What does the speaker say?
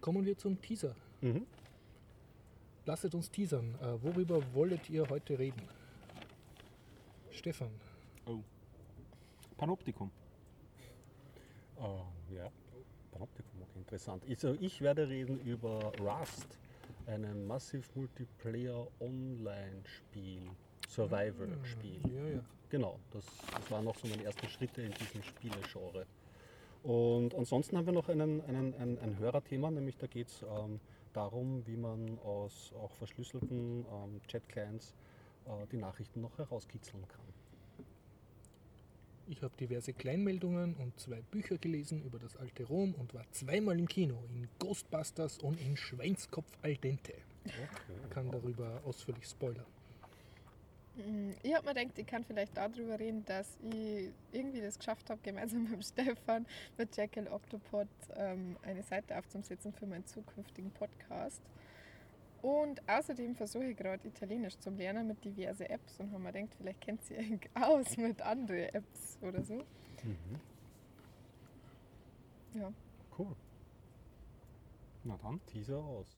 Kommen wir zum Teaser. Mhm. Lasset uns teasern. Worüber wolltet ihr heute reden? Stefan. Oh. Panoptikum. Ja, Panoptikum, okay, interessant. Also ich werde reden über Rust, einem Massive Multiplayer Online-Spiel, Survival-Spiel. Ja. Genau, das waren noch so meine ersten Schritte in diesem Spielegenre. Und ansonsten haben wir noch ein Hörerthema, nämlich da geht es darum, wie man aus auch verschlüsselten Chat-Clients die Nachrichten noch herauskitzeln kann. Ich habe diverse Kleinmeldungen und 2 Bücher gelesen über das alte Rom und war zweimal im Kino, in Ghostbusters und in Schweinskopf al dente. Okay. Kann darüber ausführlich spoilern. Ich habe mir gedacht, ich kann vielleicht darüber reden, dass ich irgendwie das geschafft habe, gemeinsam mit Stefan, mit Jekyll Octopod eine Seite aufzusetzen für meinen zukünftigen Podcast. Und außerdem versuche ich gerade Italienisch zu lernen mit diversen Apps und habe mir gedacht, vielleicht kennt ihr euch aus mit anderen Apps oder so. Mhm. Ja. Cool. Na dann. Teaser aus.